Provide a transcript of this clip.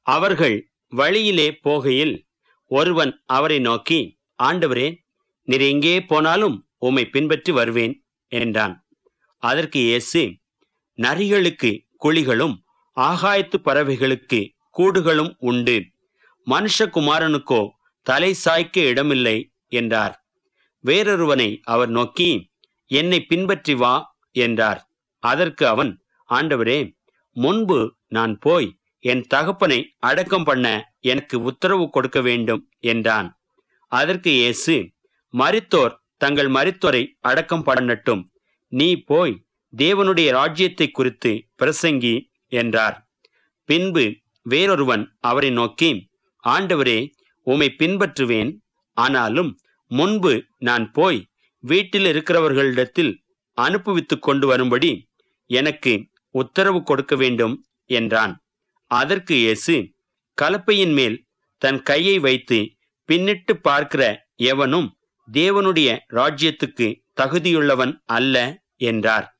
அவர்கள் வழியிலே போகையில் ஒருவன் அவரை நோக்கி, ஆண்டவரே, நீர் எங்கே போனாலும் உம்மை பின்பற்றி வருவேன் என்றான். அதற்கு இயேசு, நரிகளுக்கு குழிகளும் ஆகாயத்து பறவைகளுக்கு கூடுகளும் உண்டு, மனுஷகுமாரனுக்கோ தலை சாய்க்க இடமில்லை என்றார். வேறொருவனை அவர் நோக்கி, என்னை பின்பற்றி வா என்றார். அதற்கு அவன், ஆண்டவரே, முன்பு நான் போய் என் தகப்பனை அடக்கம் பண்ண எனக்கு உத்தரவு கொடுக்க வேண்டும் என்றான். அதற்கு இயேசு, மரித்தோர் தங்கள் மரித்தோரை அடக்கம் பண்ணட்டும், நீ போய் தேவனுடைய ராஜ்யத்தை குறித்து பிரசங்கி என்றார். பின்பு வேறொருவன் அவரை நோக்கி, ஆண்டவரே, உம்மை பின்பற்றுவேன், ஆனாலும் முன்பு நான் போய் வீட்டில் இருக்கிறவர்களிடத்தில் அனுப்புவித்துக் கொண்டு வரும்படி எனக்கு உத்தரவு கொடுக்க வேண்டும் என்றான். அதற்கு இயேசு, கலப்பையின் மேல் தன் கையை வைத்து பின்னிட்டு பார்க்கிற எவனும் தேவனுடைய ராஜ்யத்துக்கு தகுதியுள்ளவன் அல்ல என்றார்.